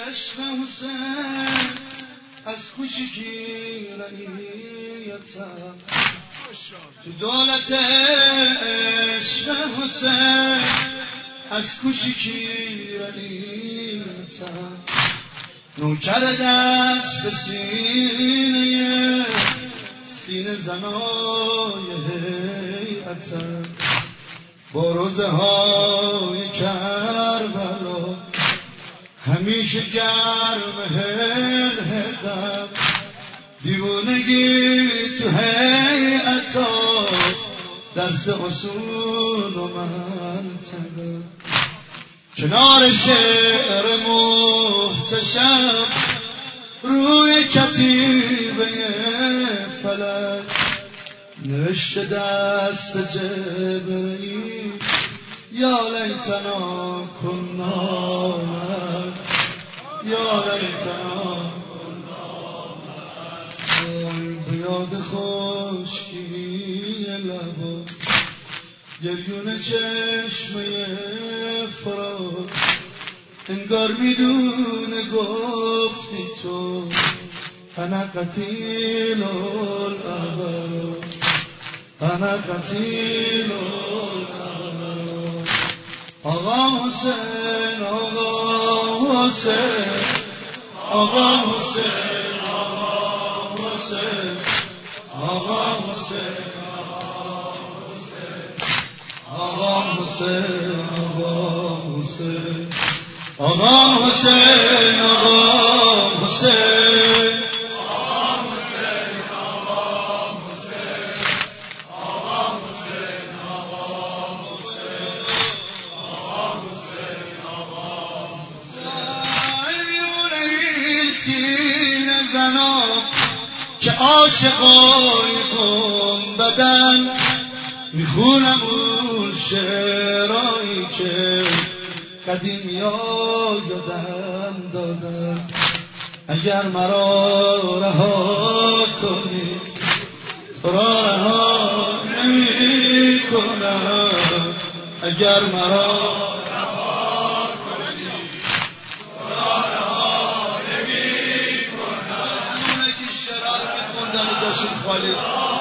عشق حسین از کوچیکی رعیتم تو دولت عشق حسین از کوچیکی رعیتم نوکر دست به سینه زنای هیئتم با روزه های کربلا همیشه گرم هدم دیوونگی تو هیئتا درس اصول و منطقه کنار شعر محتشم روی کتیبه فلک نوشته دست جبرئیل یا لیتنا کنا یا لیتنا وای بیاد خشکی لبا گریون چشمه فرات انگار میدونه گفتی تو انا قتیل الابرار انا قتیل الابرار آقا حسین آقا حسین آقا حسین آقا حسین آقا حسین آقا حسین آقا حسین آقا حسین آقا حسین که عاشقای گنبدن میخونم اون شعرهایی که قدیمی ها یادم دادن اگر مرا رها کنی تو را رها نمی کنم اگر مرا جاشن خالی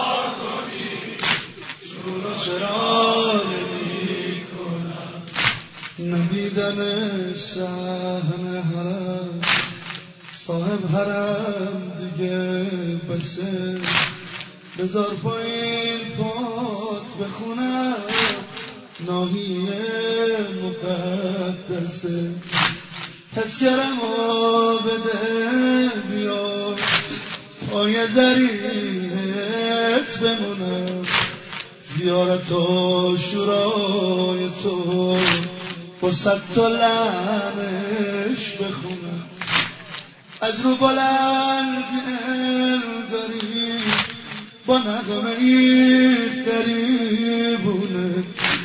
شروع چرا نمی کنم ندیدن صحن حرم صاحب حرم دیگه بسه بذار پایین پات بخونم ناحیه مقدسه تذکرم رو بده بیا پای زریت بمونم زیارت و شورای تو با صد تا لعنش بخونم از رو بلند داری با نغمه قریبونه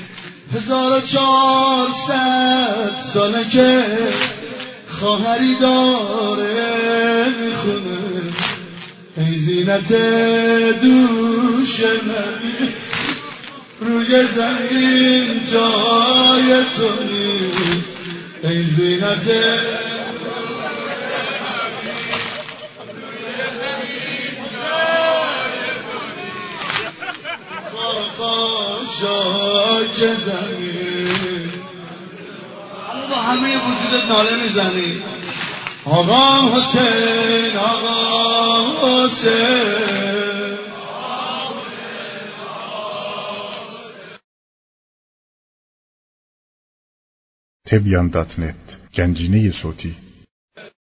1400 ساله که خواهری داره میخونه ای زینت دوش نبی روی زمین جای تو نیست ای زینت خاشاک زمین اما با همه وجودت ناله میزنی آقا حسین آقا حسین تبیان.net گنجینه صوتی